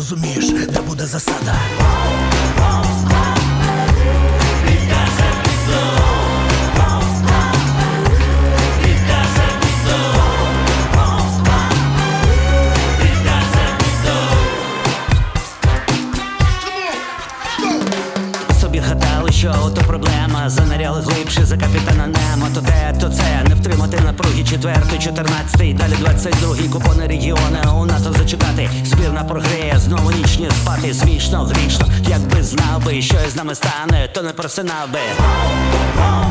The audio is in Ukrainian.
розумієш, де буде засада. Собі гадали, що ото проблема. Занаряли глибше за капітана Немо. То те, то це, не втримати напруги. 4-й, 14-й, далі 22-й. Купони регіони, у НАТО зачекати. Збірна програє, знову ніч не спати. Смішно, грішно, якби знав би, що із нами стане, то не просинав би.